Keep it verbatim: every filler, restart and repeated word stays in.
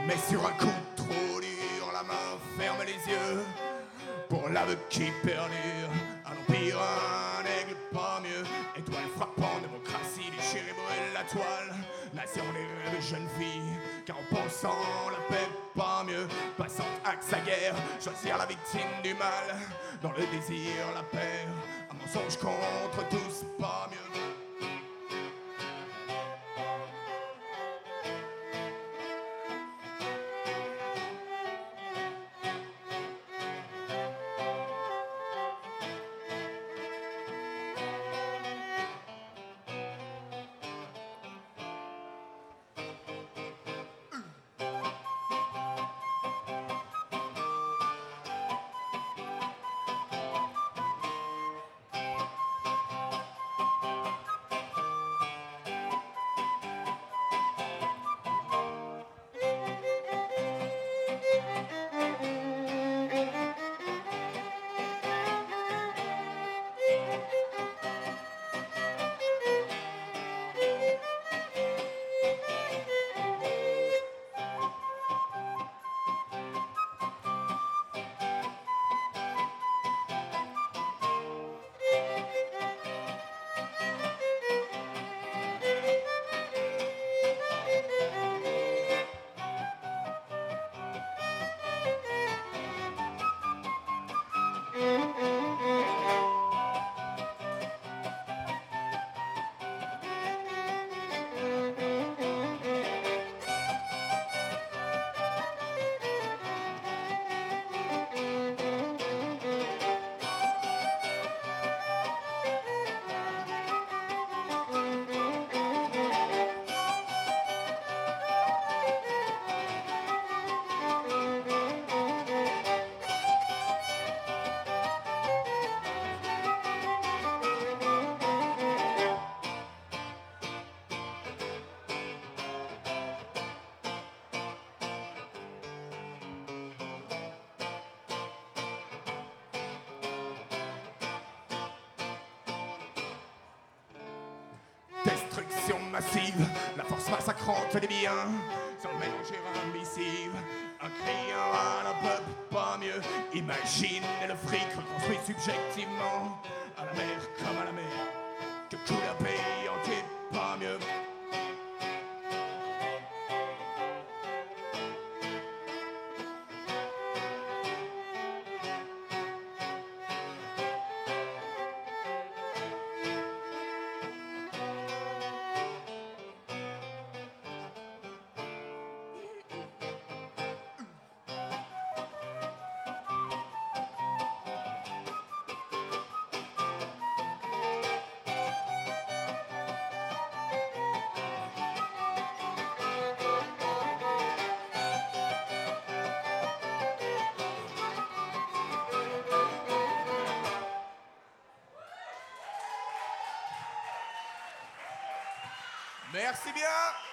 Mais sur un coup trop dur, la main ferme les yeux. Pour l'aveu qui perdure, un empire, un aigle, pas mieux. Étoile frappant, démocratie déchirée, brûle la toile. Nation des rêves, jeune fille, car en pensant la paix, pas mieux. Passante axe à guerre, choisir la victime du mal. Dans le désir, la paix, un mensonge contre tous, pas mieux. Destruction massive, la force massacrante des biens, sans mélanger un missive, un cri, un râle, un peuple, pas mieux. Imagine le fric reconstruit subjectivement, à la mer comme à la mer, que coule un pays entier, pas mieux. Merci bien.